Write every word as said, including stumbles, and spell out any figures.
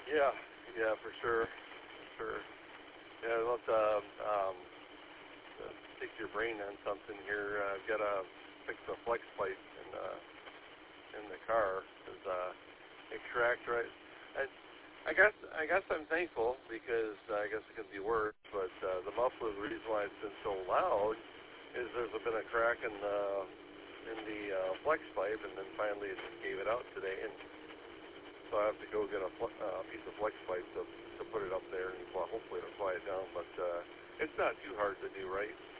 Yeah, yeah, for sure, for sure. Yeah, let's uh, um, uh, take your brain on something here. Uh, I've got to fix the flex pipe in uh, in the car because uh, it cracked right. I, I guess I guess I'm thankful because uh, I guess it could be worse. But uh, the muffler, the reason why it's been so loud is there's been a crack in the in the uh, flex pipe, and then finally it just gave it out today, and so I have to go get a fl- uh, piece of flex pipe to to put it up there, and well, hopefully it'll quiet down. But uh, it's not too hard to do, right?